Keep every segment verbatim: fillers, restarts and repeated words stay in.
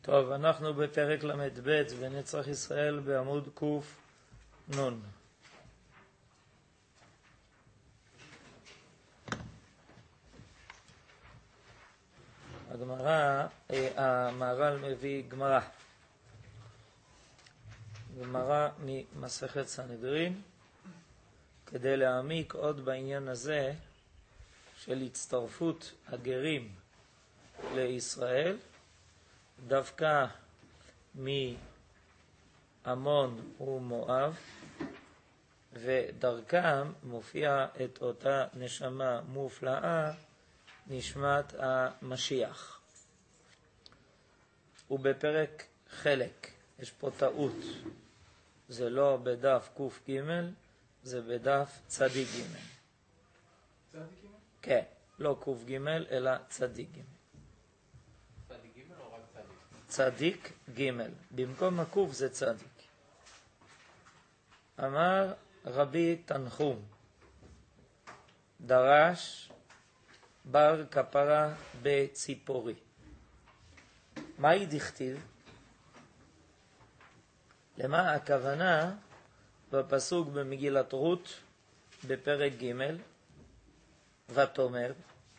טוב, אנחנו בפרק למד ב' ונצח ישראל בעמוד קוף נון. הגמרא, המהר"ל מביא גמרא. גמרא ממסכת סנהדרין, כדי להעמיק עוד בעניין הזה של הצטרפות הגרים לישראל, דווקא מעמון ומואב, ודרכם מופיע את אותה נשמה מופלאה, נשמת המשיח. ובפרק חלק, יש פה טעות, זה לא בדף קוף ג', זה בדף צדיק ג'. צדיק ג'? כן, לא קוף ג' אלא צדיק ג'. צדיק ג' או רק צדיק? צדיק ג', במקום הקוף זה צדיק. אמר רבי תנחום, דרש בר כפרה בציפורי. מהי דכתיב? למה הכוונה בפסוק במגילת רות בפרק ג' ותאמר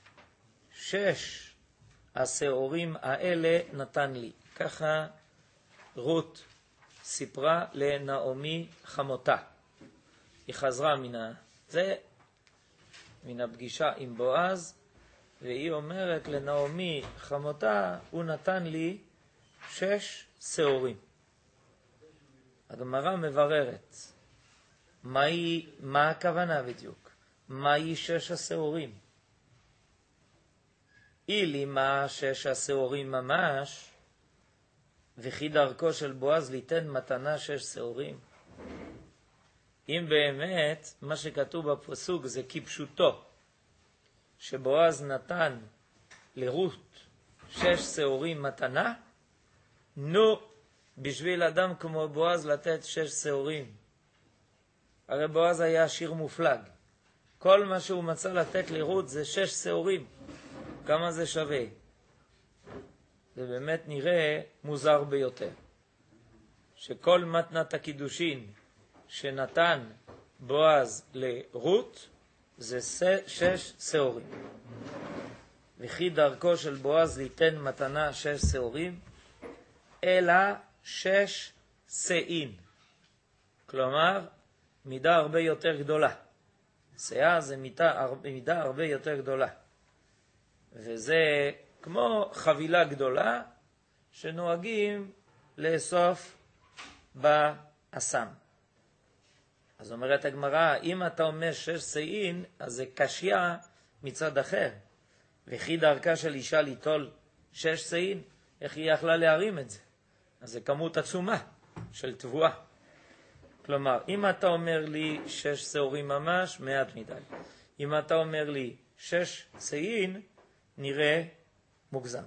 שש השעורים האלה נתן לי. ככה רות סיפרה לנעמי חמותה. היא חזרה מן ה... זה מן הפגישה עם בועז, והיא אומרת לנעמי חמותה, הוא נתן לי שש שעורים. הגמרא מבררת, מהי, מה הכוונה בדיוק? מהי שש השעורים? אילי מה שש השעורים ממש, וכי דרכו של בועז ליתן מתנה שש שעורים. אם באמת מה שכתוב בפסוק זה כפשוטו, שבועז נתן לרות שש שעורים מתנה, נו, בשביל אדם כמו בועז לתת שש שעורים. הרי בועז היה עשיר מופלג. כל מה שהוא מצא לתת לרות זה שש שעורים. כמה זה שווה? זה באמת נראה מוזר ביותר. שכל מתנת הקידושין שנתן בועז לרות זה שש שעורים. וכי דרכו של בועז ליתן מתנה שש שעורים, אלא שש שעין. כלומר, מידה הרבה יותר גדולה. שאה זה מידה, מידה הרבה יותר גדולה. וזה כמו חבילה גדולה שנוהגים לאסוף באסם. אז אומרת הגמרא, אם אתה אומר שש שעין, אז זה קשיה מצד אחר. וכי דרכה של אישה ליטול שש שעין, איך היא יכלה להרים את זה? אז זה כמות עצומה של תבואה. כלומר, אם אתה אומר לי שש שעורים ממש, מעט מדי. אם אתה אומר לי שש שעין, נראה מוגזם.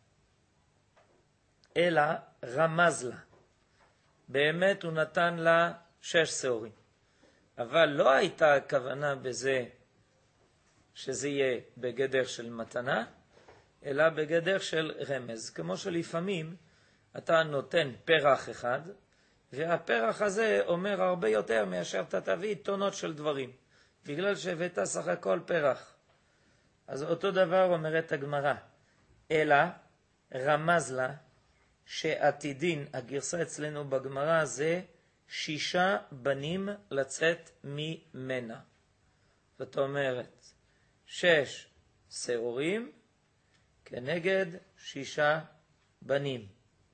אלא רמז לה. באמת הוא נתן לה שש שעורים. אבל לא הייתה הכוונה בזה שזה יהיה בגדר של מתנה, אלא בגדר של רמז. כמו שלפעמים אתה נותן פרח אחד, והפרח הזה אומר הרבה יותר מאשר אתה תביא טונות של דברים, בגלל שהבאת סך הכל פרח. אז אותו דבר אומרת הגמרא, אלא רמז לה שעתידין, הגרסה אצלנו בגמרא זה שישה בנים לצאת ממנה. זאת אומרת, שש שעורים כנגד שישה בנים,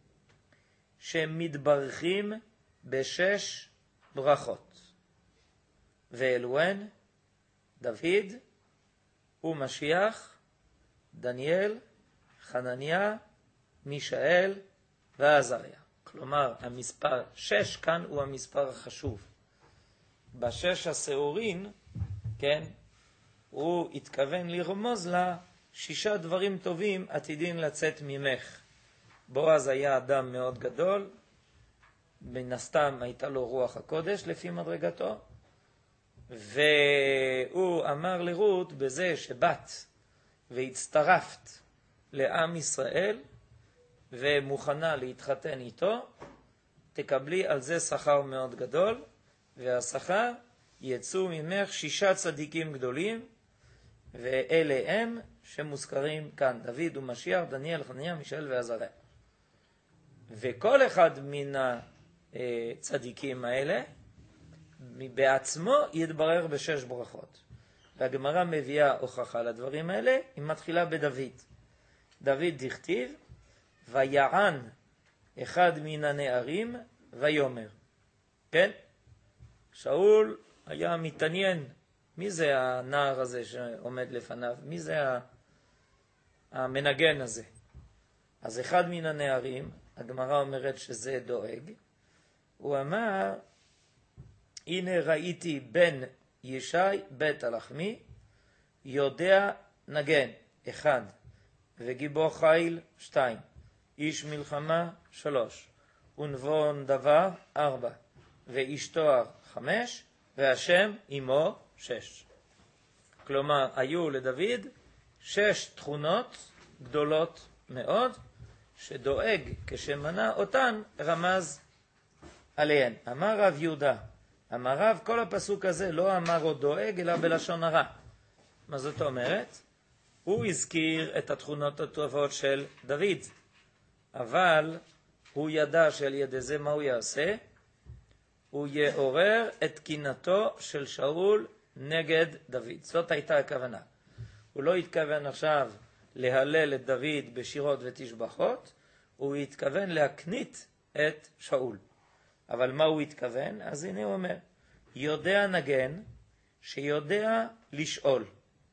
שמתברכים בשש ברכות. ואלוהן, דוד ומשיח, דניאל, חנניה, מישאל ועזריה. כלומר, המספר שש כאן הוא המספר החשוב. בשש השעורים, כן, הוא התכוון לרמוז לה שישה דברים טובים עתידין לצאת ממך. בועז היה אדם מאוד גדול, מן הסתם הייתה לו רוח הקודש לפי מדרגתו, והוא אמר לרות בזה שבת והצטרפת לעם ישראל, ומוכנה להתחתן איתו, תקבלי על זה שכר מאוד גדול, והשכר יצאו ממך שישה צדיקים גדולים, ואלה הם שמוזכרים כאן, דוד ומשיח, דניאל, חנניה, מישאל ועזריה. וכל אחד מן הצדיקים האלה בעצמו יתברר בשש ברכות. והגמרא מביאה הוכחה לדברים האלה, היא מתחילה בדוד. דוד דכתיב, ויען אחד מן הנערים ויומר. כן? שאול היה מתעניין, מי זה הנער הזה שעומד לפניו? מי זה המנגן הזה? אז אחד מן הנערים, הגמרא אומרת שזה דואג, הוא אמר, הנה ראיתי בן ישי בית הלחמי, יודע נגן, אחד, וגיבור חיל, שתיים, איש מלחמה, שלוש, ונבון דבר, ארבע, ואיש תואר, חמש, והשם עמו, שש. כלומר, היו לדוד שש תכונות גדולות מאוד, שדואג כשמנה אותן רמז עליהן. אמר רב יהודה, אמר רב, כל הפסוק הזה לא אמר עוד דואג, אלא בלשון הרע. מה זאת אומרת? הוא הזכיר את התכונות הטובות של דוד, אבל הוא ידע שעל ידי זה מה הוא יעשה? הוא יעורר את קינתו של שאול נגד דוד. זאת הייתה הכוונה. הוא לא התכוון עכשיו להלל את דוד בשירות ותשבחות, הוא התכוון להקנית את שאול. אבל מה הוא התכוון? אז הנה הוא אומר, יודע נגן שיודע לשאול.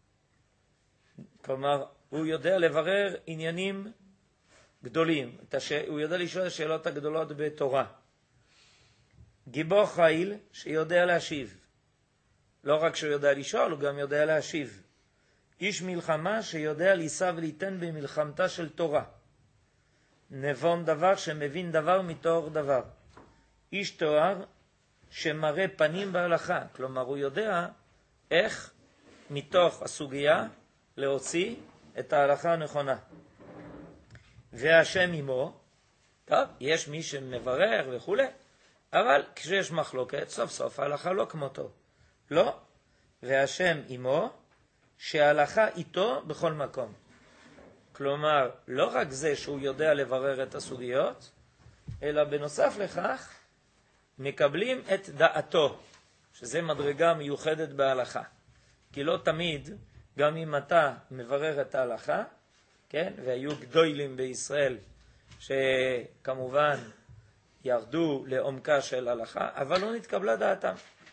כלומר, הוא יודע לברר עניינים גדולים. הוא יודע לשאול את השאלות הגדולות בתורה. גיבור חיל שיודע להשיב. לא רק שהוא יודע לשאול, הוא גם יודע להשיב. איש מלחמה שיודע לישא וליתן במלחמתה של תורה. נבון דבר שמבין דבר מתואר דבר. איש תואר שמראה פנים בהלכה. כלומר, הוא יודע איך מתוך הסוגיה להוציא את ההלכה הנכונה. והשם עמו, טוב, יש מי שמברר וכו', אבל כשיש מחלוקת, סוף סוף ההלכה לא כמותו. לא, והשם עמו, שההלכה איתו בכל מקום. כלומר, לא רק זה שהוא יודע לברר את הסוגיות, אלא בנוסף לכך, מקבלים את דעתו, שזה מדרגה מיוחדת בהלכה. כי לא תמיד, גם אם אתה מברר את ההלכה, כן, והיו גדולים בישראל, שכמובן ירדו לעומקה של הלכה, אבל לא נתקבלה דעתם.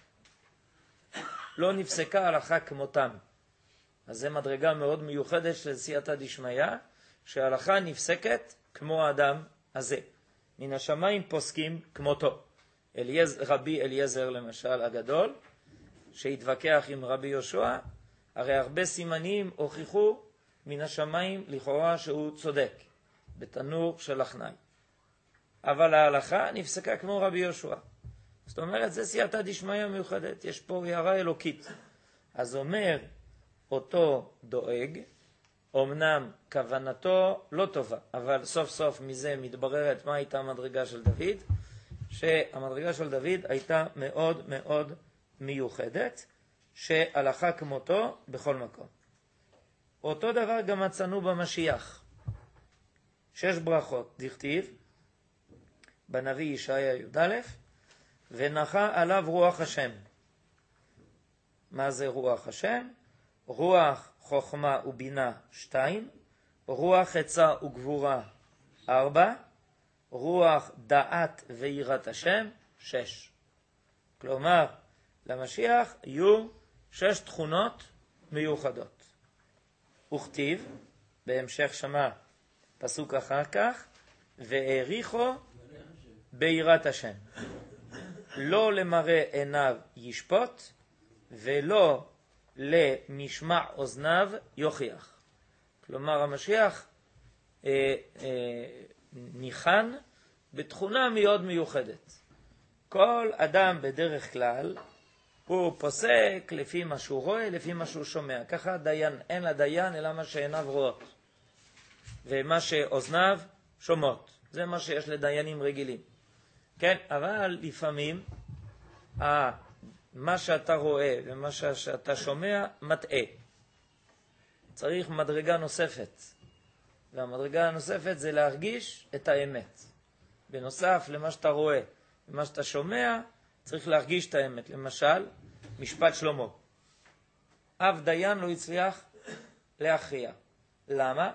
לא נפסקה הלכה כמותם. אז זה מדרגה מאוד מיוחדת של סייעתא דשמיא, שההלכה נפסקת כמו האדם הזה. מן השמיים פוסקים כמותו. אליעז, רבי אליעזר למשל הגדול, שהתווכח עם רבי יהושע, הרי הרבה סימנים הוכיחו מן השמיים לכאורה שהוא צודק, בתנור של לחנאי. אבל ההלכה נפסקה כמו רבי יהושע. זאת אומרת, זה סייעתא דשמיא מיוחדת, יש פה הערה אלוקית. אז אומר, אותו דואג, אמנם כוונתו לא טובה, אבל סוף סוף מזה מתבררת מה הייתה המדרגה של דוד, שהמדרגה של דוד הייתה מאוד מאוד מיוחדת, שהלכה כמותו בכל מקום. אותו דבר גם מצאנו במשיח. שש ברכות, דכתיב, בנביא ישעיה י"א, ונחה עליו רוח השם. מה זה רוח השם? רוח חוכמה ובינה שתיים, רוח עצה וגבורה ארבע, רוח דעת ויראת השם שש. כלומר, למשיח יהיו שש תכונות מיוחדות. וכתיב, בהמשך שמה פסוק אחר כך, והעריכו ביראת השם. לא למראה עיניו ישפוט, ולא למשמע אוזניו יוכיח. כלומר, המשיח אה, אה, ניחן בתכונה מאוד מיוחדת. כל אדם בדרך כלל הוא פוסק לפי מה שהוא רואה, לפי מה שהוא שומע. ככה דיין, אין לדיין אלא מה שעיניו רואות. ומה שאוזניו שומעות. זה מה שיש לדיינים רגילים. כן, אבל לפעמים אה, מה שאתה רואה ומה שאתה שומע מטעה. צריך מדרגה נוספת. והמדרגה הנוספת זה להרגיש את האמת. בנוסף למה שאתה רואה ומה שאתה שומע, צריך להרגיש את האמת. למשל, משפט שלמה. אף דיין לא הצליח להכריע. למה?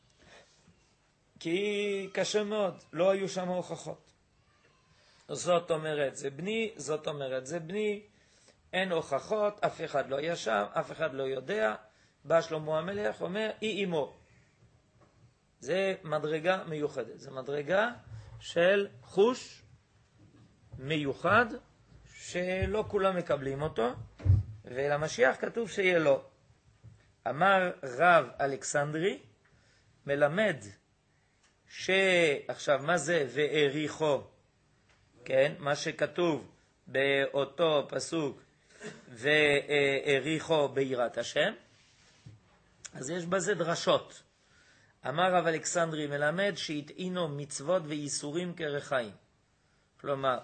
כי קשה מאוד, לא היו שם הוכחות. זאת אומרת, זה בני, זאת אומרת, זה בני, אין הוכחות, אף אחד לא היה שם, אף אחד לא יודע. בא שלמה המלך, אומר, אי אמו. זה מדרגה מיוחדת, זה מדרגה של חוש מיוחד, שלא כולם מקבלים אותו, ולמשיח כתוב שיהיה לו. אמר רב אלכסנדרי, מלמד שעכשיו מה זה והעריכו, כן, מה שכתוב באותו פסוק והעריכו ביראת השם, אז יש בזה דרשות. אמר רב אלכסנדרי מלמד שהתעינו מצוות ואיסורים כרחיים. כלומר,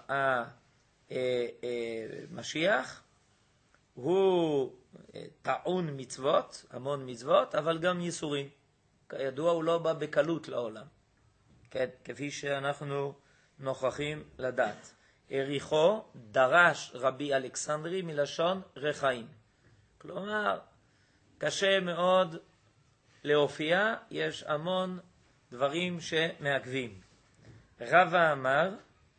המשיח הוא טעון מצוות, המון מצוות, אבל גם ייסורים. כידוע הוא לא בא בקלות לעולם. כן, כפי שאנחנו נוכחים לדעת. עריכו דרש רבי אלכסנדרי מלשון רחיים. כלומר, קשה מאוד להופיע, יש המון דברים שמעכבים. רבא אמר,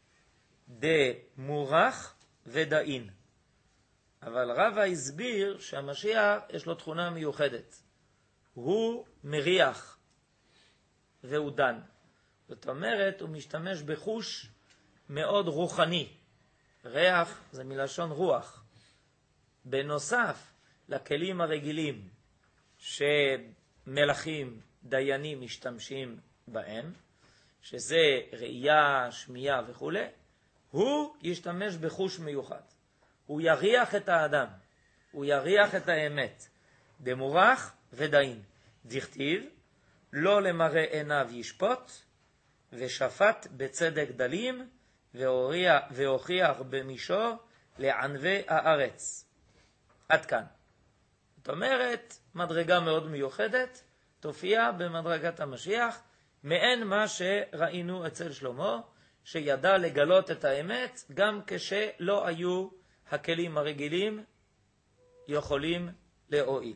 דמורח ודאין. אבל רבא הסביר שהמשיח יש לו תכונה מיוחדת. הוא מריח והוא דן. זאת אומרת, הוא משתמש בחוש מאוד רוחני. ריח זה מלשון רוח. בנוסף לכלים הרגילים שמלכים, דיינים משתמשים בהם, שזה ראייה, שמיעה וכו', הוא ישתמש בחוש מיוחד. הוא יריח את האדם, הוא יריח את האמת. דמורח ודאין. דכתיב, לא למראה עיניו ישפוט, ושפט בצדק דלים, והוכיח במישור לענבי הארץ. עד כאן. זאת אומרת, מדרגה מאוד מיוחדת, תופיע במדרגת המשיח, מעין מה שראינו אצל שלמה, שידע לגלות את האמת, גם כשלא היו הכלים הרגילים יכולים להועיל.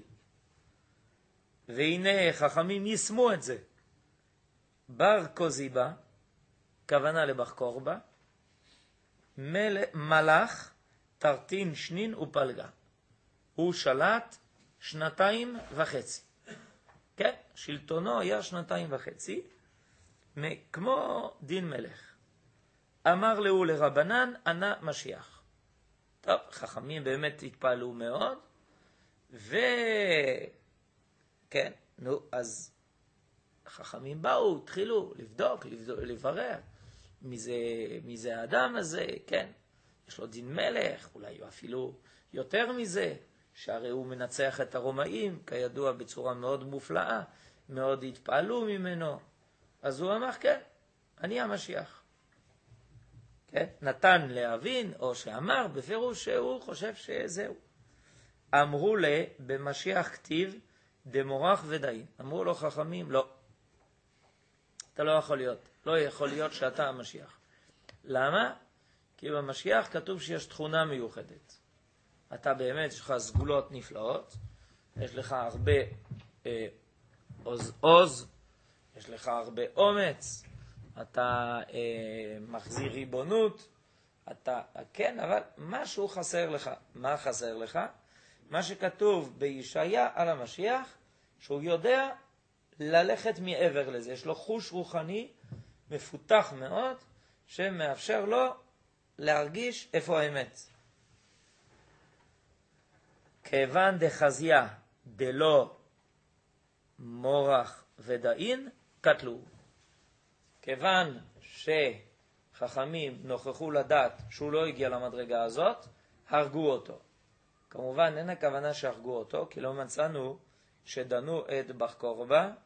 והנה חכמים יישמו את זה. בר קוזיבה, כוונה לבר קורבה, מל, מלאך, תרטין שנין ופלגה. הוא שלט שנתיים וחצי. כן, שלטונו היה שנתיים וחצי, כמו דין מלך. אמר לו לרבנן, ענה משיח. טוב, חכמים באמת התפעלו מאוד, וכן, נו, אז חכמים באו, התחילו לבדוק, לבדוק לברר, מי זה, מי זה האדם הזה, כן, יש לו דין מלך, אולי אפילו יותר מזה, שהרי הוא מנצח את הרומאים, כידוע בצורה מאוד מופלאה, מאוד התפעלו ממנו, אז הוא אמר, כן, אני המשיח. כן? נתן להבין, או שאמר בפירוש שהוא חושב שזהו. אמרו לה, במשיח כתיב, דמורח ודאין. אמרו לו חכמים, לא. אתה לא יכול להיות. לא יכול להיות שאתה המשיח. למה? כי במשיח כתוב שיש תכונה מיוחדת. אתה באמת, יש לך סגולות נפלאות, יש לך הרבה אה, עוז, עוז, יש לך הרבה אומץ, אתה אה, מחזיר ריבונות, אתה, כן, אבל משהו חסר לך. מה חסר לך? מה שכתוב בישעיה על המשיח, שהוא יודע ללכת מעבר לזה. יש לו חוש רוחני מפותח מאוד, שמאפשר לו להרגיש איפה האמת. כיוון דחזיה דלא מורח ודאין, קטלו. כיוון שחכמים נוכחו לדעת שהוא לא הגיע למדרגה הזאת, הרגו אותו. כמובן אין הכוונה שהרגו אותו, כי לא מצאנו שדנו את בר קורבה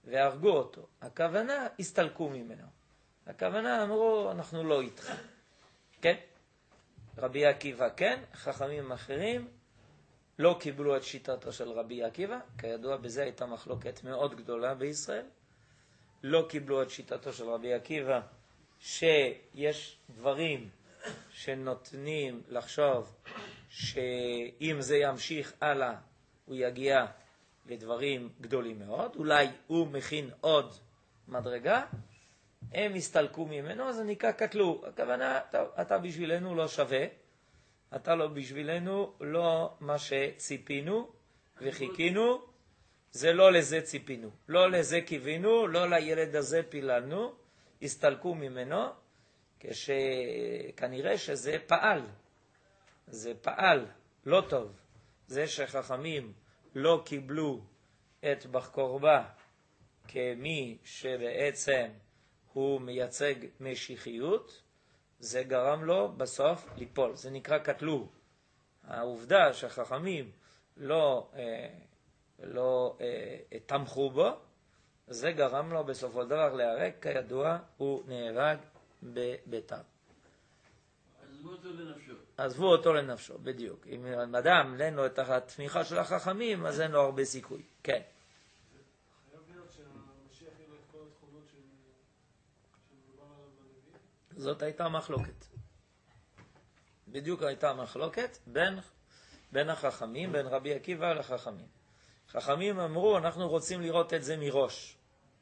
והרגו אותו. הכוונה, הסתלקו ממנו. הכוונה, אמרו, אנחנו לא איתך. כן? רבי עקיבא כן, חכמים אחרים לא קיבלו את שיטתו של רבי עקיבא, כידוע בזה הייתה מחלוקת מאוד גדולה בישראל. לא קיבלו את שיטתו של רבי עקיבא, שיש דברים שנותנים לחשוב שאם זה ימשיך הלאה, הוא יגיע לדברים גדולים מאוד, אולי הוא מכין עוד מדרגה, הם הסתלקו ממנו, אז זה נקרא קטלו. הכוונה, אתה, אתה בשבילנו לא שווה, אתה לא בשבילנו לא מה שציפינו וחיכינו, זה לא לזה ציפינו, לא לזה קיווינו, לא לילד הזה פיללנו, הסתלקו ממנו, כשכנראה שזה פעל, זה פעל, לא טוב. זה שחכמים לא קיבלו את בר קורבא כמי שבעצם הוא מייצג משיחיות, זה גרם לו בסוף ליפול, זה נקרא קטלו. העובדה שחכמים לא, אה, לא אה, תמכו בו, זה גרם לו בסופו דבר להיהרג, כידוע הוא נהרג בביתר. עזבו אותו לנפשו. עזבו אותו לנפשו, בדיוק. אם אדם אין לו את התמיכה של החכמים, אז אין לו הרבה סיכוי. כן. חייב להיות שהמשיח יהיה לו את כל התכונות שמדובר עליו בנביא? זאת הייתה מחלוקת. בדיוק הייתה מחלוקת בין, בין החכמים, בין רבי עקיבא לחכמים. חכמים אמרו, אנחנו רוצים לראות את זה מראש.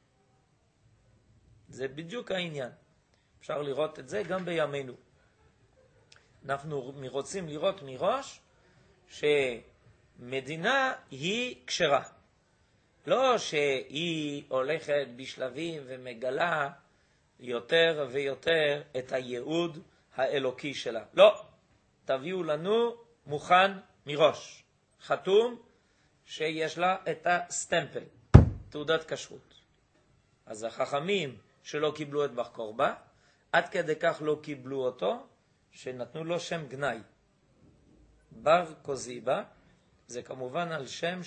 זה בדיוק העניין. אפשר לראות את זה גם בימינו. אנחנו רוצים לראות מראש שמדינה היא כשרה. לא שהיא הולכת בשלבים ומגלה יותר ויותר את הייעוד האלוקי שלה. לא, תביאו לנו מוכן מראש, חתום שיש לה את הסטמפל, תעודת כשרות. אז החכמים שלא קיבלו את בר קורבא, עד כדי כך לא קיבלו אותו, שנתנו לו שם גנאי. בר קוזיבא, זה כמובן על שם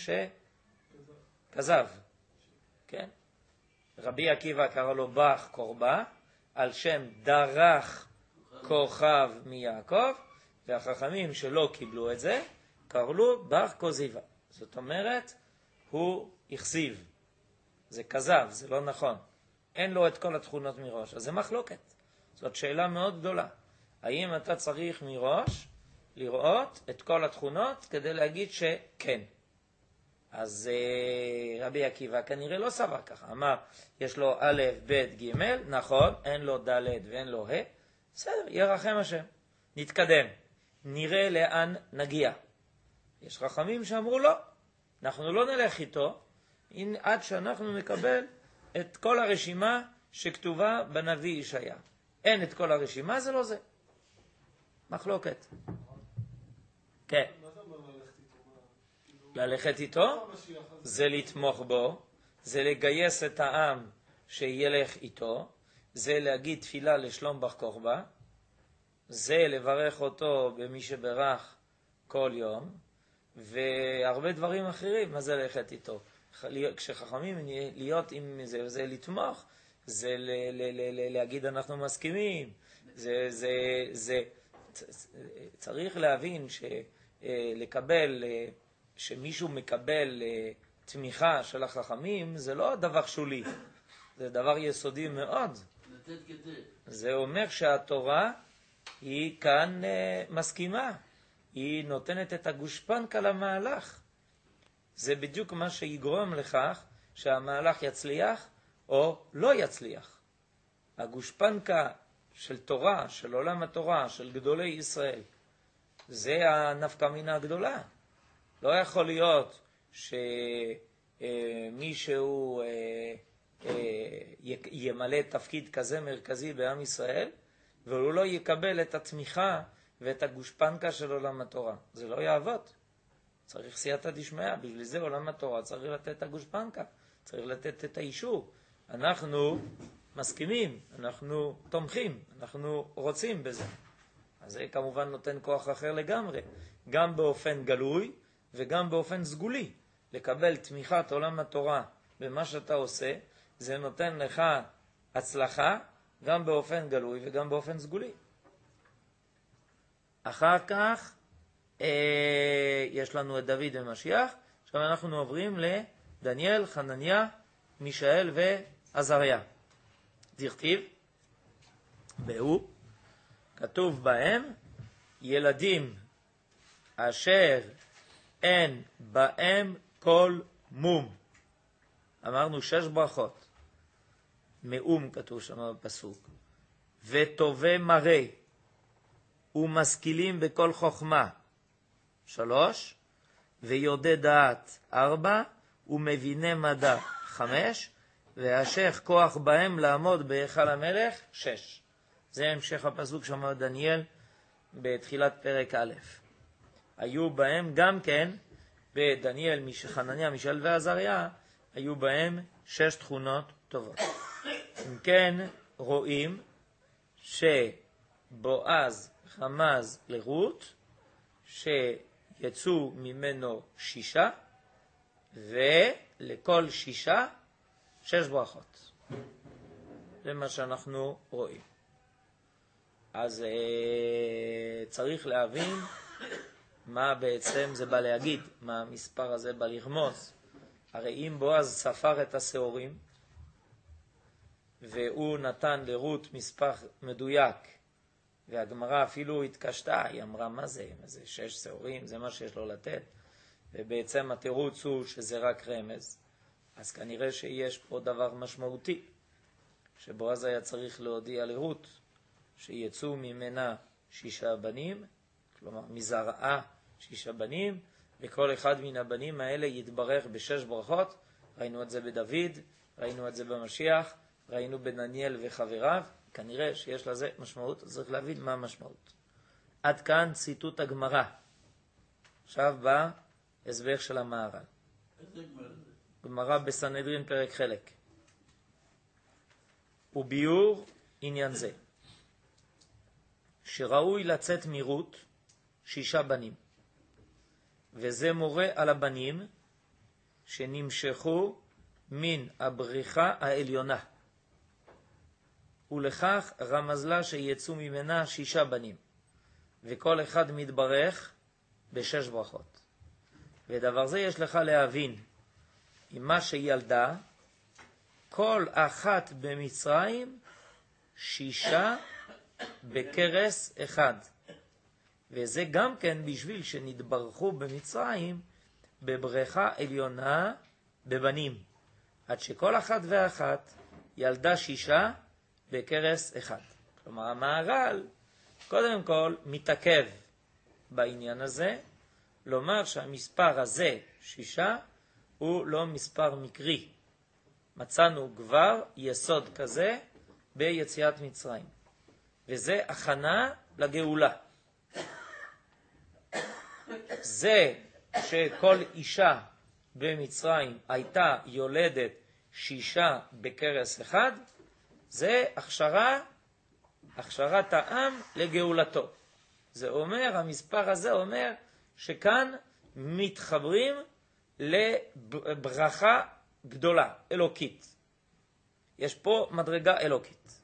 שכזב. כן? רבי עקיבא קרא לו בר קורבא, על שם דרך כוכב מיעקב, והחכמים שלא קיבלו את זה, קראו לו בר קוזיבא. זאת אומרת, הוא הכזיב. זה כזב, זה לא נכון. אין לו את כל התכונות מראש. אז זה מחלוקת. זאת שאלה מאוד גדולה. האם אתה צריך מראש לראות את כל התכונות כדי להגיד שכן? אז רבי עקיבא כנראה לא סבר ככה. אמר, יש לו א', ב', ג', נכון, אין לו ד' ואין לו ה', בסדר, ירחם השם. נתקדם. נראה לאן נגיע. יש חכמים שאמרו לא, אנחנו לא נלך איתו עד שאנחנו נקבל את כל הרשימה שכתובה בנביא ישעיה. אין את כל הרשימה, זה לא זה. מחלוקת. כן. מה זה אומר ללכת איתו? ללכת איתו זה לתמוך בו, זה לגייס את העם שילך איתו, זה להגיד תפילה לשלום בר קורבא, זה לברך אותו במי שברך כל יום, והרבה דברים אחרים. מה זה ללכת איתו? כשחכמים להיות עם זה, זה לתמוך, זה ל- ל- ל- להגיד אנחנו מסכימים, זה, זה, זה, צריך להבין שלקבל, שמישהו מקבל תמיכה של החכמים, זה לא דבר שולי, זה דבר יסודי מאוד. לתת כתף. זה אומר שהתורה היא כאן מסכימה, היא נותנת את הגושפנקה למהלך. זה בדיוק מה שיגרום לכך שהמהלך יצליח או לא יצליח. הגושפנקה של תורה, של עולם התורה, של גדולי ישראל, זה הנפקא מינה הגדולה. לא יכול להיות שמישהו ימלא תפקיד כזה מרכזי בעם ישראל, והוא לא יקבל את התמיכה ואת הגושפנקה של עולם התורה. זה לא יעבוד. צריך סייעתא דשמיא, בשביל זה עולם התורה צריך לתת את הגושפנקה, צריך לתת את האישור. אנחנו מסכימים, אנחנו תומכים, אנחנו רוצים בזה. אז זה כמובן נותן כוח אחר לגמרי, גם באופן גלוי וגם באופן סגולי. לקבל תמיכת עולם התורה במה שאתה עושה, זה נותן לך הצלחה גם באופן גלוי וגם באופן סגולי. אחר כך אה, יש לנו את דוד ומשיח. עכשיו אנחנו עוברים לדניאל, חנניה, מישאל ועזריה. דכתיב, באו, כתוב בהם, ילדים אשר אין בהם כל מום. אמרנו שש ברכות. מאום כתוב שם בפסוק. וטובי מראה ומשכילים בכל חוכמה. שלוש. ויודע דעת. ארבע. ומביני מדע. חמש. והשך כוח בהם לעמוד בהיכל המלך. שש. זה המשך הפסוק שאמר דניאל בתחילת פרק א'. היו בהם גם כן, בדניאל, חנניה, מישאל ועזריה, היו בהם שש תכונות טובות. אם כן, רואים שבועז רמז לרות, שיצאו ממנו שישה, ולכל שישה, שש ברכות. זה מה שאנחנו רואים. אז אה, צריך להבין מה בעצם זה בא להגיד, מה המספר הזה בא לרמוז. הרי אם בועז ספר את השעורים, והוא נתן לרות מספר מדויק, והגמרא אפילו התקשתה, היא אמרה מה זה, מה זה שש שעורים, זה מה שיש לו לתת, ובעצם התירוץ הוא שזה רק רמז. אז כנראה שיש פה דבר משמעותי, שבועז היה צריך להודיע לרות, שיצאו ממנה שישה בנים, כלומר מזרעה שישה בנים, וכל אחד מן הבנים האלה יתברך בשש ברכות. ראינו את זה בדוד, ראינו את זה במשיח, ראינו בדניאל וחבריו. כנראה שיש לזה משמעות, אז צריך להבין מה המשמעות. עד כאן ציטוט הגמרא. עכשיו בא הסבר של המהר"ל. איזה גמרא זה? גמרא בסנהדרין פרק חלק. וביאור עניין זה, שראוי לצאת מרות שישה בנים, וזה מורה על הבנים שנמשכו מן הבריחה העליונה, ולכך רמז לה שיצאו ממנה שישה בנים, וכל אחד מתברך בשש ברכות. ודבר זה יש לך להבין, עם מה שילדה, כל אחת במצרים שישה בקרס אחד. וזה גם כן בשביל שנתברכו במצרים בבריכה עליונה בבנים, עד שכל אחת ואחת ילדה שישה בקרס אחד. כלומר המהר"ל קודם כל מתעכב בעניין הזה, לומר שהמספר הזה שישה הוא לא מספר מקרי. מצאנו כבר יסוד כזה ביציאת מצרים, וזה הכנה לגאולה. זה שכל אישה במצרים הייתה יולדת שישה בקרס אחד, זה הכשרה, הכשרת העם לגאולתו. זה אומר, המספר הזה אומר שכאן מתחברים לברכה גדולה, אלוקית. יש פה מדרגה אלוקית.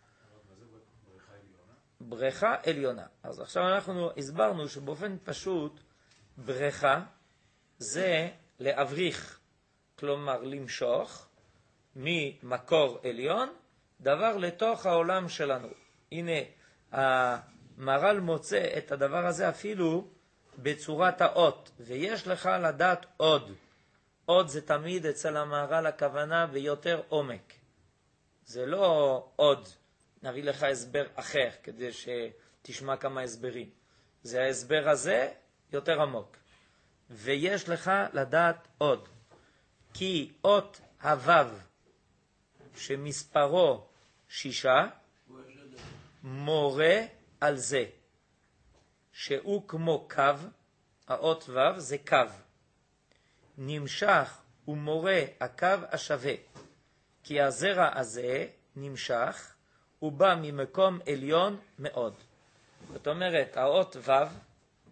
ברכה עליונה. אז עכשיו אנחנו הסברנו שבאופן פשוט ברכה זה להבריך, כלומר למשוך ממקור עליון דבר לתוך העולם שלנו. הנה, המהר"ל מוצא את הדבר הזה אפילו בצורת האות, ויש לך לדעת עוד. עוד זה תמיד אצל המהר"ל הכוונה ביותר עומק. זה לא עוד, נביא לך הסבר אחר כדי שתשמע כמה הסברים. זה ההסבר הזה יותר עמוק. ויש לך לדעת עוד. כי אות הוו שמספרו שישה מורה על זה שהוא כמו קו, האות וו זה קו. נמשך ומורה הקו השווה, כי הזרע הזה נמשך ובא ממקום עליון מאוד. זאת אומרת, האות וו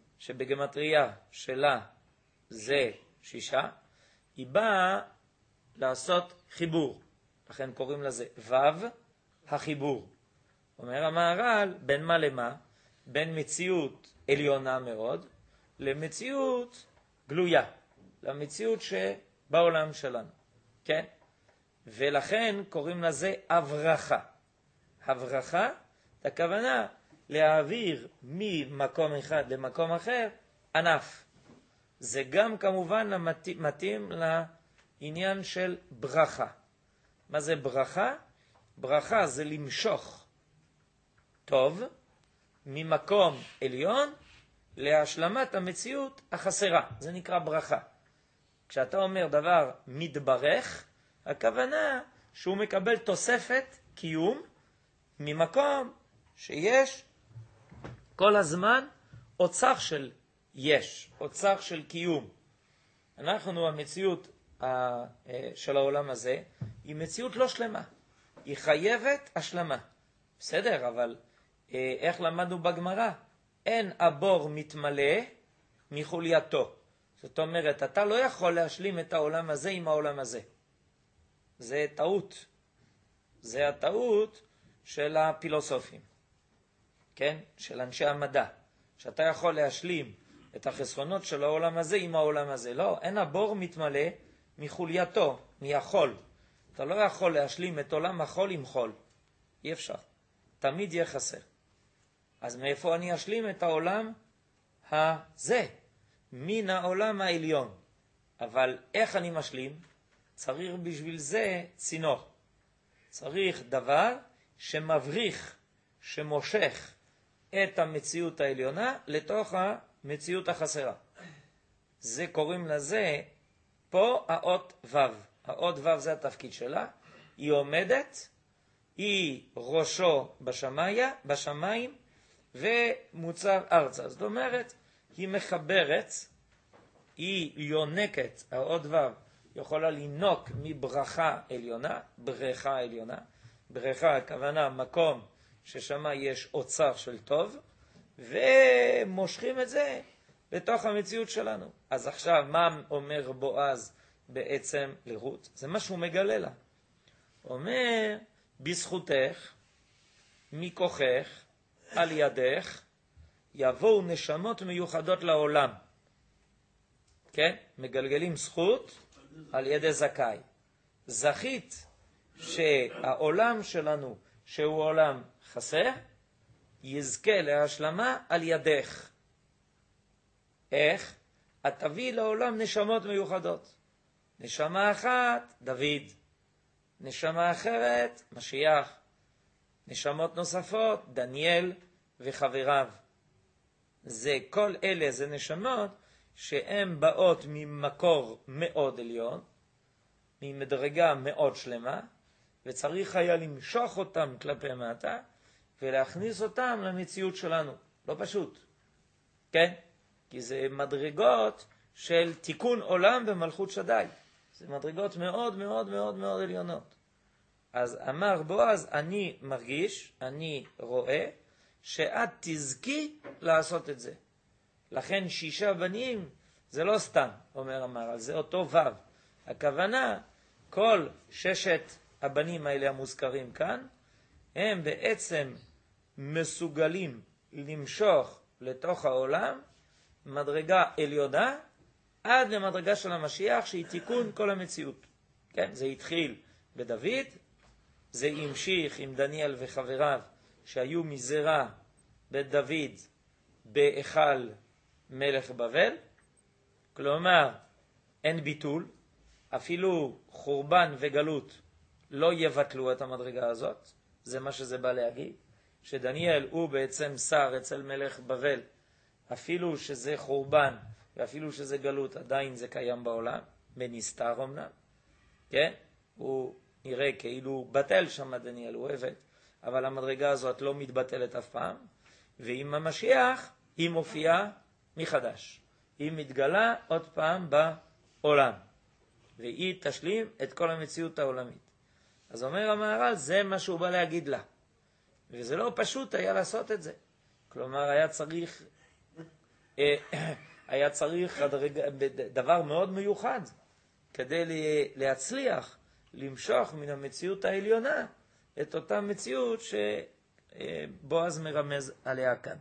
שבגמטריה שלה זה שישה, היא באה לעשות חיבור. לכן קוראים לזה ו' החיבור. אומר המהר"ל, בין מה למה? בין מציאות עליונה מאוד למציאות גלויה, למציאות שבעולם שלנו. כן? ולכן קוראים לזה הברכה. הברכה, הכוונה להעביר ממקום אחד למקום אחר ענף. זה גם כמובן מתאים לעניין של ברכה. מה זה ברכה? ברכה זה למשוך טוב ממקום עליון להשלמת המציאות החסרה. זה נקרא ברכה. כשאתה אומר דבר מתברך, הכוונה שהוא מקבל תוספת קיום ממקום שיש כל הזמן אוצר של יש, אוצר של קיום. אנחנו, המציאות של העולם הזה, היא מציאות לא שלמה. היא חייבת השלמה. בסדר, אבל איך למדנו בגמרא? אין הבור מתמלא מחולייתו. זאת אומרת, אתה לא יכול להשלים את העולם הזה עם העולם הזה. זה טעות. זה הטעות של הפילוסופים. כן? של אנשי המדע. שאתה יכול להשלים את החסרונות של העולם הזה עם העולם הזה. לא, אין הבור מתמלא מחולייתו, מהחול. אתה לא יכול להשלים את עולם החול עם חול. אי אפשר. תמיד יהיה חסר. אז מאיפה אני אשלים את העולם הזה? מן העולם העליון. אבל איך אני משלים? צריך בשביל זה צינור. צריך דבר שמבריך, שמושך את המציאות העליונה לתוך המציאות החסרה. זה קוראים לזה פה האות ו'. האות ו' זה התפקיד שלה. היא עומדת, היא ראשו בשמיה, בשמיים ומוצב ארצה. זאת אומרת, היא מחברת, היא יונקת, האות ו' יכולה לינוק מברכה עליונה, ברכה עליונה. ברכה, הכוונה, מקום ששמה יש אוצר של טוב, ומושכים את זה לתוך המציאות שלנו. אז עכשיו, מה אומר בועז בעצם לרות? זה מה שהוא מגלה לה. אומר, בזכותך, מכוחך, על ידך, יבואו נשמות מיוחדות לעולם. כן? מגלגלים זכות על ידי זכאי. זכית שהעולם שלנו, שהוא עולם חסר, יזכה להשלמה על ידך. איך? את תביא לעולם נשמות מיוחדות. נשמה אחת, דוד. נשמה אחרת, משיח. נשמות נוספות, דניאל וחבריו. זה, כל אלה זה נשמות שהן באות ממקור מאוד עליון, ממדרגה מאוד שלמה, וצריך היה למשוך אותם כלפי מטה, ולהכניס אותם למציאות שלנו. לא פשוט. כן? כי זה מדרגות של תיקון עולם במלכות שדי. זה מדרגות מאוד מאוד מאוד מאוד עליונות. אז אמר בועז, אני מרגיש, אני רואה, שאת תזכי לעשות את זה. לכן שישה בנים זה לא סתם, אומר המהר"ל, זה אותו ו'. הכוונה, כל ששת הבנים האלה המוזכרים כאן, הם בעצם מסוגלים למשוך לתוך העולם מדרגה עליונה, עד למדרגה של המשיח שהיא תיקון כל המציאות. כן, זה התחיל בדוד, זה המשיך עם דניאל וחבריו שהיו מזרע בית דוד בהיכל מלך בבל. כלומר, אין ביטול, אפילו חורבן וגלות לא יבטלו את המדרגה הזאת. זה מה שזה בא להגיד, שדניאל הוא בעצם שר אצל מלך בבל, אפילו שזה חורבן ואפילו שזה גלות, עדיין זה קיים בעולם, בנסתר אמנם. כן? הוא נראה כאילו בטל שם דניאל, הוא עבד, אבל המדרגה הזאת לא מתבטלת אף פעם, ועם המשיח היא מופיעה מחדש. היא מתגלה עוד פעם בעולם, והיא תשלים את כל המציאות העולמית. אז אומר המהר"ל, זה מה שהוא בא להגיד לה. וזה לא פשוט היה לעשות את זה. כלומר, היה צריך, היה צריך דבר מאוד מיוחד. כדי להצליח למשוך מן המציאות העליונה את אותה מציאות שבועז מרמז עליה כאן.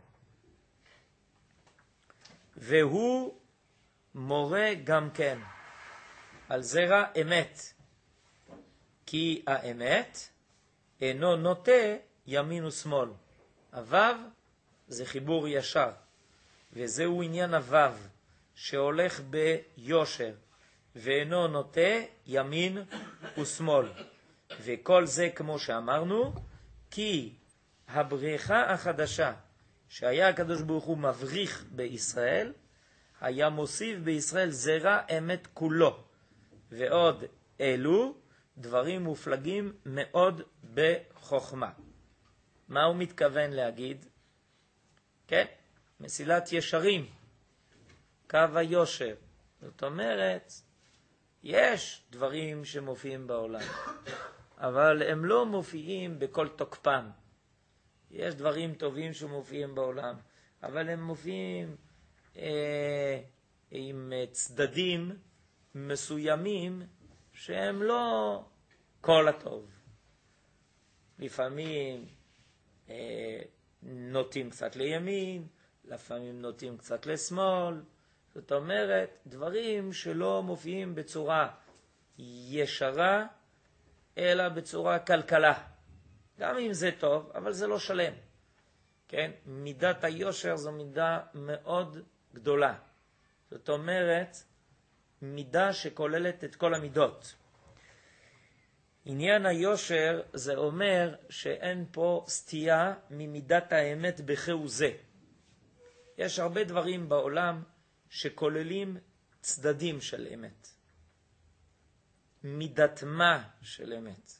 והוא מורה גם כן על זרע אמת, כי האמת אינו נוטה ימין ושמאל. הוו זה חיבור ישר, וזהו עניין הוו שהולך ביושר, ואינו נוטה ימין ושמאל. וכל זה כמו שאמרנו, כי הבריחה החדשה שהיה הקדוש ברוך הוא מבריך בישראל, היה מוסיף בישראל זרע אמת כולו, ועוד אלו דברים מופלגים מאוד בחוכמה. מה הוא מתכוון להגיד? כן, מסילת ישרים, קו היושר. זאת אומרת, יש דברים שמופיעים בעולם, אבל הם לא מופיעים בכל תוקפם. יש דברים טובים שמופיעים בעולם, אבל הם מופיעים אה, עם צדדים מסוימים שהם לא כל הטוב. לפעמים אה, נוטים קצת לימין, לפעמים נוטים קצת לשמאל. זאת אומרת, דברים שלא מופיעים בצורה ישרה, אלא בצורה כלכלה. גם אם זה טוב, אבל זה לא שלם. כן? מידת היושר זו מידה מאוד גדולה. זאת אומרת, מידה שכוללת את כל המידות. עניין היושר זה אומר שאין פה סטייה ממידת האמת בכהו זה. יש הרבה דברים בעולם שכוללים צדדים של אמת. מידת מה של אמת.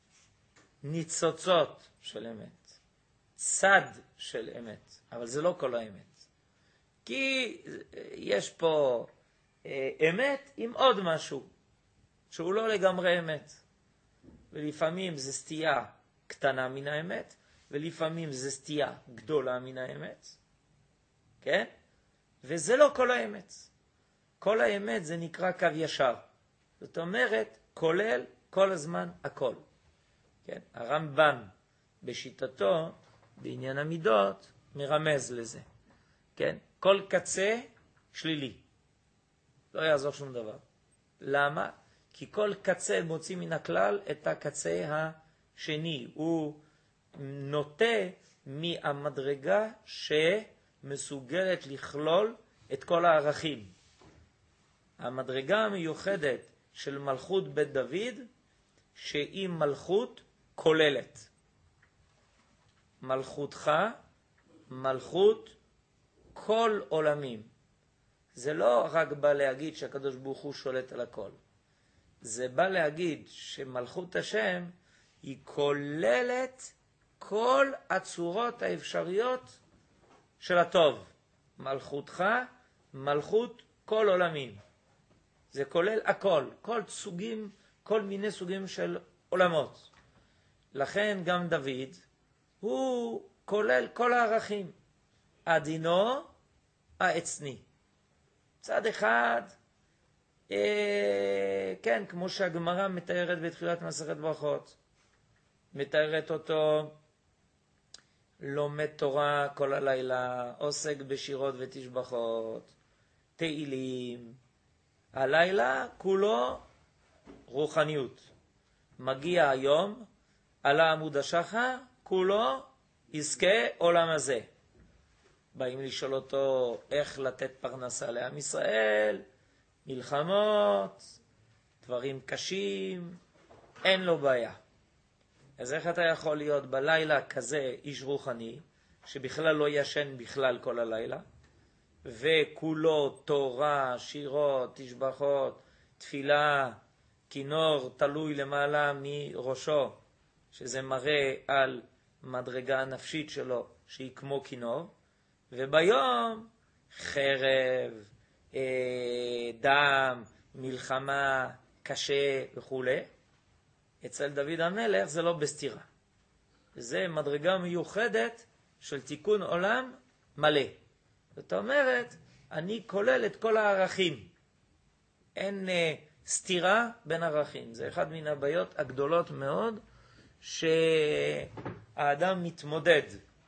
ניצוצות של אמת. צד של אמת. אבל זה לא כל האמת. כי יש פה אה, אמת עם עוד משהו שהוא לא לגמרי אמת. ולפעמים זה סטייה קטנה מן האמת, ולפעמים זה סטייה גדולה מן האמת. כן? וזה לא כל האמת. כל האמת זה נקרא קו ישר. זאת אומרת, כולל כל הזמן הכל. כן? הרמב"ם בשיטתו, בעניין המידות, מרמז לזה. כן? כל קצה שלילי. לא יעזור שום דבר. למה? כי כל קצה מוציא מן הכלל את הקצה השני. הוא נוטה מהמדרגה שמסוגלת לכלול את כל הערכים. המדרגה המיוחדת של מלכות בית דוד, שהיא מלכות כוללת. מלכותך, מלכות כל עולמים. זה לא רק בא להגיד שהקדוש ברוך הוא שולט על הכל. זה בא להגיד שמלכות השם היא כוללת כל הצורות האפשריות של הטוב. מלכותך, מלכות כל עולמים. זה כולל הכל, כל סוגים, כל מיני סוגים של עולמות. לכן גם דוד, הוא כולל כל הערכים. עדינו, העצני. צד אחד, אה, כן, כמו שהגמרא מתארת בתחילת מסכת ברכות, מתארת אותו לומד תורה כל הלילה, עוסק בשירות ותשבחות, תהילים. הלילה כולו רוחניות. מגיע היום, עלה עמוד השחר, כולו יזכה עולם הזה. באים לשאול אותו איך לתת פרנסה לעם ישראל, מלחמות, דברים קשים, אין לו בעיה. אז איך אתה יכול להיות בלילה כזה איש רוחני, שבכלל לא ישן בכלל כל הלילה, וכולו תורה, שירות, תשבחות, תפילה, כינור תלוי למעלה מראשו, שזה מראה על מדרגה הנפשית שלו שהיא כמו כינור, וביום חרב, אה, דם, מלחמה, קשה וכו'. אצל דוד המלך זה לא בסתירה. זה מדרגה מיוחדת של תיקון עולם מלא. זאת אומרת, אני כולל את כל הערכים. אין אה, סתירה בין ערכים. זה אחד מן הבעיות הגדולות מאוד שהאדם מתמודד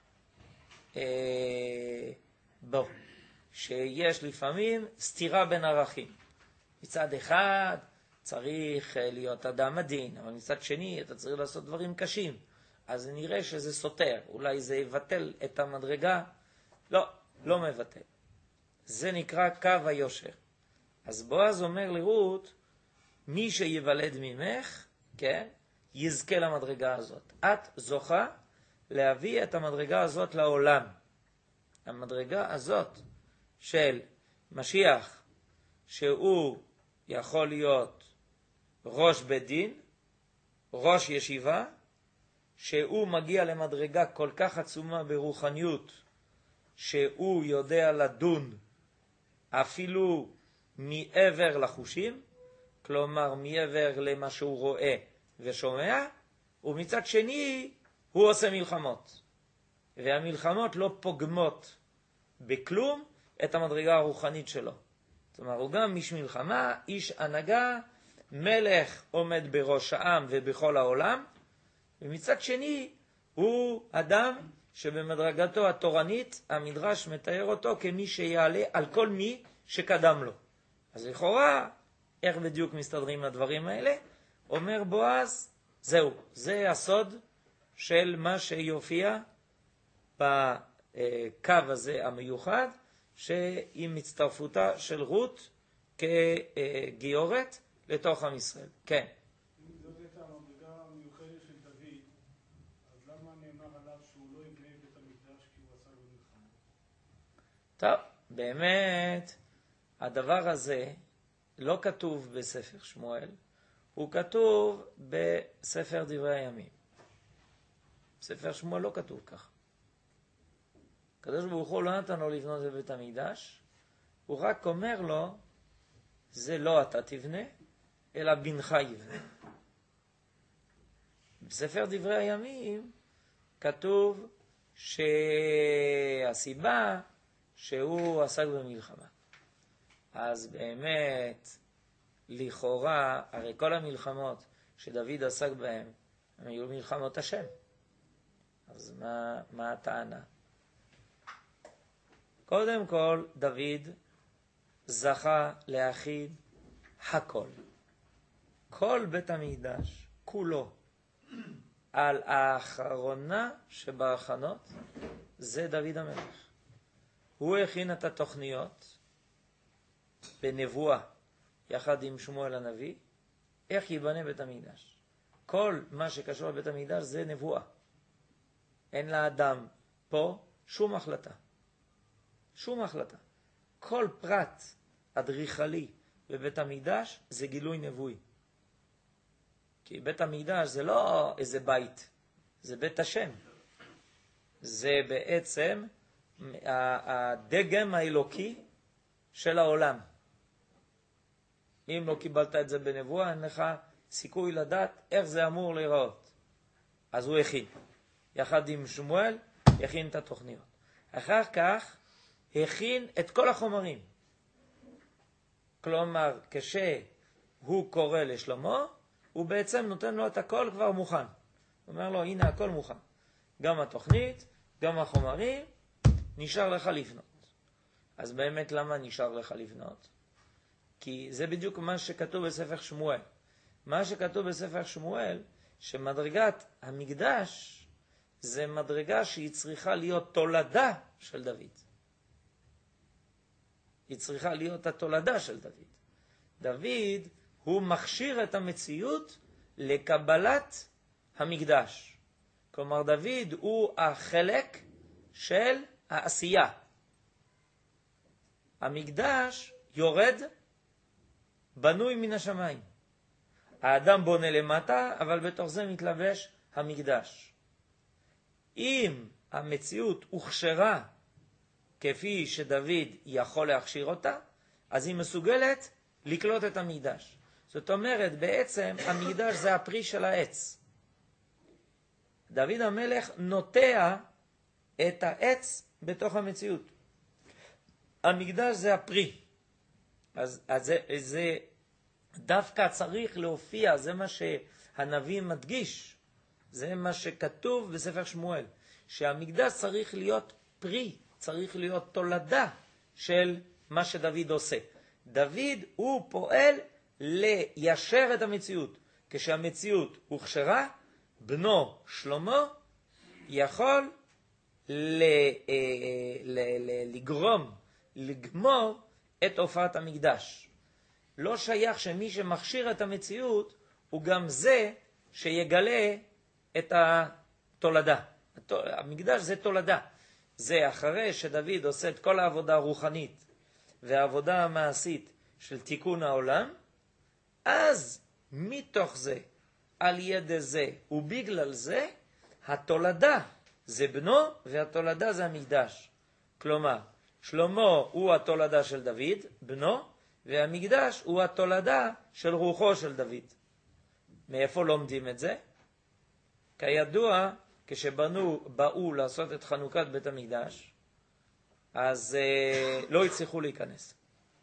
אה, בו. שיש לפעמים סתירה בין ערכים. מצד אחד צריך להיות אדם עדין, אבל מצד שני אתה צריך לעשות דברים קשים. אז נראה שזה סותר, אולי זה יבטל את המדרגה. לא, לא מבטל. זה נקרא קו היושר. אז בועז אומר לרות, מי שיוולד ממך, כן, יזכה למדרגה הזאת. את זוכה להביא את המדרגה הזאת לעולם. המדרגה הזאת של משיח, שהוא יכול להיות ראש בית דין, ראש ישיבה, שהוא מגיע למדרגה כל כך עצומה ברוחניות, שהוא יודע לדון אפילו מעבר לחושים, כלומר מעבר למה שהוא רואה ושומע, ומצד שני הוא עושה מלחמות. והמלחמות לא פוגמות בכלום את המדרגה הרוחנית שלו. זאת אומרת, הוא גם איש מלחמה, איש הנהגה, מלך עומד בראש העם ובכל העולם, ומצד שני הוא אדם שבמדרגתו התורנית המדרש מתאר אותו כמי שיעלה על כל מי שקדם לו. אז לכאורה, איך בדיוק מסתדרים הדברים האלה? אומר בועז, זהו, זה הסוד של מה שיופיע בקו הזה המיוחד, שעם הצטרפותה של רות כגיורת לתוך עם ישראל. כן. אם זאת הייתה המדרגה המיוחדת של דוד, אז למה נאמר עליו שהוא לא יבנה בית המקדש כי הוא עשה במלחמה? טוב, באמת, הדבר הזה לא כתוב בספר שמואל, הוא כתוב בספר דברי הימים. בספר שמואל לא כתוב כך. הקדוש ברוך הוא לא נתן לו לבנות את בית המקדש, הוא רק אומר לו, זה לא אתה תבנה, אלא בנך יבנה. בספר דברי הימים כתוב שהסיבה שהוא עסק במלחמה. אז באמת, לכאורה, הרי כל המלחמות שדוד עסק בהן, הם היו מלחמות השם. אז מה, מה הטענה? קודם כל, דוד זכה להכיל הכל. כל בית המקדש, כולו, על האחרונה שבהכנות, זה דוד המלך. הוא הכין את התוכניות בנבואה, יחד עם שמואל הנביא, איך ייבנה בית המקדש. כל מה שקשור לבית המקדש זה נבואה. אין לאדם פה שום החלטה. שום החלטה. כל פרט אדריכלי בבית המקדש זה גילוי נבואי. כי בית המקדש זה לא איזה בית, זה בית השם. זה בעצם הדגם האלוקי של העולם. אם לא קיבלת את זה בנבואה, אין לך סיכוי לדעת איך זה אמור להיראות. אז הוא הכין. יחד עם שמואל, הכין את התוכניות. אחר כך, הכין את כל החומרים. כלומר, כשהוא קורא לשלמה, הוא בעצם נותן לו את הכל כבר מוכן. הוא אומר לו, הנה הכל מוכן. גם התוכנית, גם החומרים, נשאר לך לבנות. אז באמת למה נשאר לך לבנות? כי זה בדיוק מה שכתוב בספר שמואל. מה שכתוב בספר שמואל, שמדרגת המקדש, זה מדרגה שהיא צריכה להיות תולדה של דוד. היא צריכה להיות התולדה של דוד. דוד הוא מכשיר את המציאות לקבלת המקדש. כלומר, דוד הוא החלק של העשייה. המקדש יורד, בנוי מן השמיים. האדם בונה למטה, אבל בתוך זה מתלבש המקדש. אם המציאות הוכשרה כפי שדוד יכול להכשיר אותה, אז היא מסוגלת לקלוט את המקדש. זאת אומרת, בעצם המקדש זה הפרי של העץ. דוד המלך נוטע את העץ בתוך המציאות. המקדש זה הפרי. אז, אז זה, זה דווקא צריך להופיע, זה מה שהנביא מדגיש, זה מה שכתוב בספר שמואל, שהמקדש צריך להיות פרי, צריך להיות תולדה של מה שדוד עושה. דוד הוא פועל ליישר את המציאות. כשהמציאות הוכשרה, בנו שלמה יכול ל, ל, ל, לגרום, לגמור את הופעת המקדש. לא שייך שמי שמכשיר את המציאות הוא גם זה שיגלה את התולדה. המקדש זה תולדה. זה אחרי שדוד עושה את כל העבודה הרוחנית והעבודה המעשית של תיקון העולם, אז מתוך זה, על ידי זה ובגלל זה, התולדה זה בנו והתולדה זה המקדש. כלומר, שלמה הוא התולדה של דוד, בנו, והמקדש הוא התולדה של רוחו של דוד. מאיפה לומדים את זה? כידוע, כשבנו, באו לעשות את חנוכת בית המקדש, אז אה, לא הצליחו להיכנס.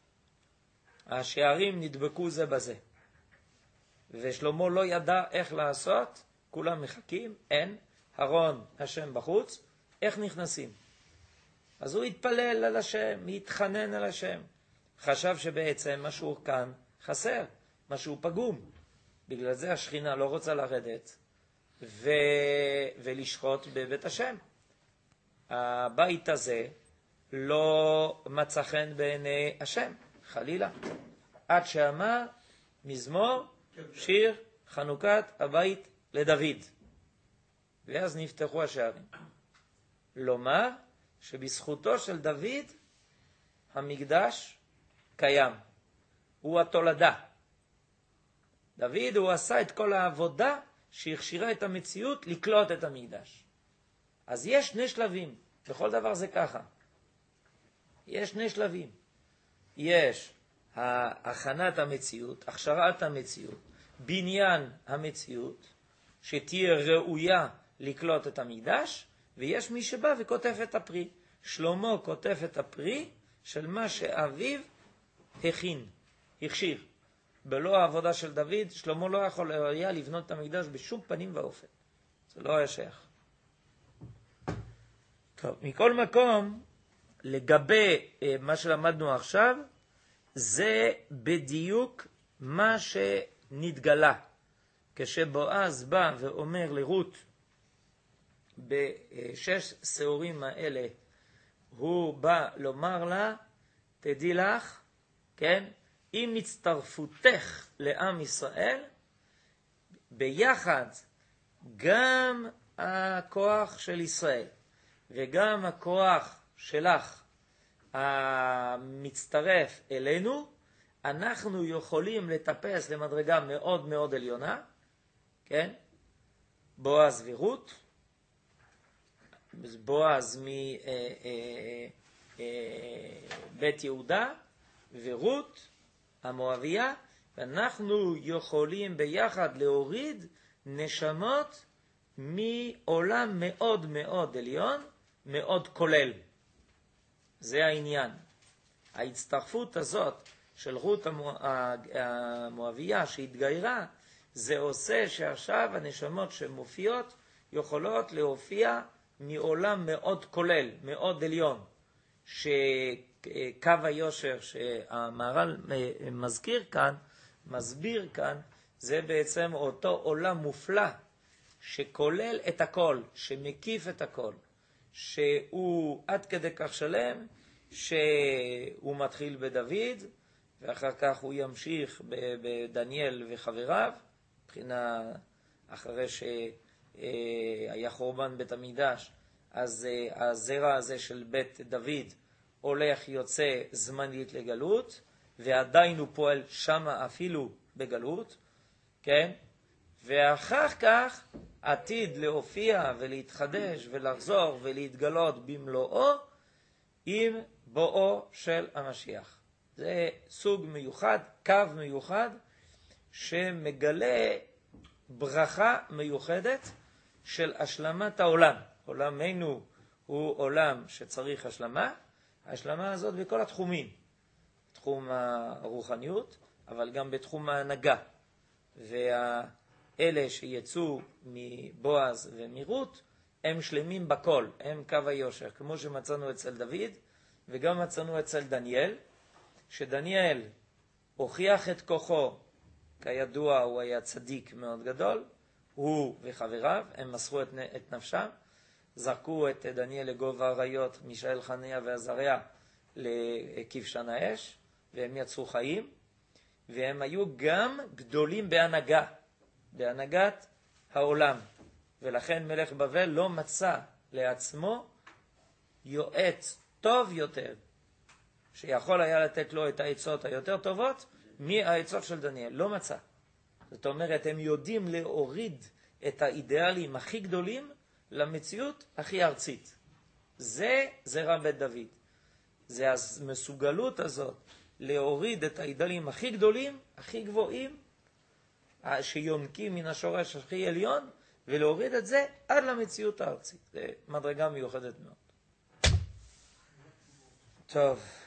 השערים נדבקו זה בזה. ושלמה לא ידע איך לעשות, כולם מחכים, אין, הרון השם בחוץ, איך נכנסים? אז הוא התפלל על השם, התחנן על השם. חשב שבעצם משהו כאן חסר, משהו פגום. בגלל זה השכינה לא רוצה לרדת ו... ולשחוט בבית השם. הבית הזה לא מצא חן בעיני השם, חלילה. עד שאמר מזמור שיר חנוכת הבית לדוד. ואז נפתחו השערים. לומר שבזכותו של דוד המקדש קיים. הוא התולדה. דוד הוא עשה את כל העבודה שהכשירה את המציאות לקלוט את המקדש. אז יש שני שלבים. בכל דבר זה ככה. יש שני שלבים. יש הכנת המציאות, הכשרת המציאות, בניין המציאות, שתהיה ראויה לקלוט את המקדש, ויש מי שבא וכותב את הפרי. שלמה כותב את הפרי של מה שאביו הכין, הכשיר. בלא העבודה של דוד, שלמה לא יכול היה לבנות את המקדש בשום פנים ואופן. זה לא היה שייך. טוב, מכל מקום, לגבי מה שלמדנו עכשיו, זה בדיוק מה שנתגלה. כשבועז בא ואומר לרות, בשש שעורים האלה, הוא בא לומר לה, תדעי לך, כן, עם הצטרפותך לעם ישראל, ביחד גם הכוח של ישראל, וגם הכוח שלך, המצטרף אלינו, אנחנו יכולים לטפס למדרגה מאוד מאוד עליונה, כן? בועז ורות, בועז מבית יהודה, ורות המואביה, ואנחנו יכולים ביחד להוריד נשמות מעולם מאוד מאוד עליון, מאוד כולל. זה העניין. ההצטרפות הזאת של רות המואביה שהתגיירה, זה עושה שעכשיו הנשמות שמופיעות יכולות להופיע מעולם מאוד כולל, מאוד עליון, שקו היושר שהמהר"ל מזכיר כאן, מסביר כאן, זה בעצם אותו עולם מופלא שכולל את הכל, שמקיף את הכל, שהוא עד כדי כך שלם, שהוא מתחיל בדוד, ואחר כך הוא ימשיך בדניאל וחבריו, מבחינה אחרי שהיה חורבן בית המקדש, אז הזרע הזה של בית דוד הולך יוצא זמנית לגלות, ועדיין הוא פועל שמה אפילו בגלות, כן? ואחר כך עתיד להופיע ולהתחדש ולחזור ולהתגלות במלואו עם בואו של המשיח. זה סוג מיוחד, קו מיוחד, שמגלה ברכה מיוחדת של השלמת העולם. עולמנו הוא עולם שצריך השלמה, ההשלמה הזאת בכל התחומים. תחום הרוחניות, אבל גם בתחום ההנהגה. והאלה שיצאו מבועז ומרות, הם שלמים בכל, הם קו היושר, כמו שמצאנו אצל דוד, וגם מצאנו אצל דניאל, שדניאל הוכיח את כוחו, כידוע הוא היה צדיק מאוד גדול, הוא וחבריו, הם מסרו את, את נפשם, זרקו את דניאל לגובה האריות, מישאל, חניה ועזריה, לכבשן האש, והם יצאו חיים, והם היו גם גדולים בהנהגה, בהנהגת העולם. ולכן מלך בבל לא מצא לעצמו יועץ טוב יותר, שיכול היה לתת לו את העצות היותר טובות, מהעצות של דניאל. לא מצא. זאת אומרת, הם יודעים להוריד את האידיאלים הכי גדולים למציאות הכי ארצית. זה זרע בית דוד. זה המסוגלות הזאת להוריד את האידיאלים הכי גדולים, הכי גבוהים, שיונקים מן השורש הכי עליון, ולהוריד את זה עד למציאות הארצית. זה מדרגה מיוחדת מאוד. טוב.